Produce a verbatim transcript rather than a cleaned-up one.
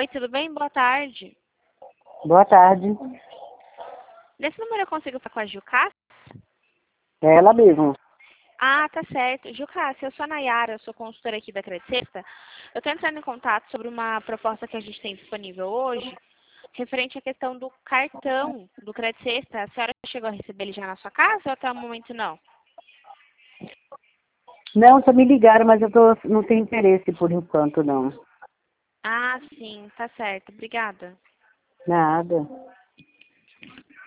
Oi, tudo bem? Boa tarde. Boa tarde. Nesse número eu consigo falar com a Jucá? É ela mesmo. Ah, tá certo. Jucá, eu sou a Nayara, eu sou consultora aqui da Credit Sexta. Eu estou entrando em contato sobre uma proposta que a gente tem disponível hoje, referente à questão do cartão do Credit Sexta. A senhora chegou a receber ele já na sua casa ou até o momento não? Não, só me ligaram, mas eu tô, não tenho interesse por enquanto, não. Ah, sim, tá certo. Obrigada. Nada.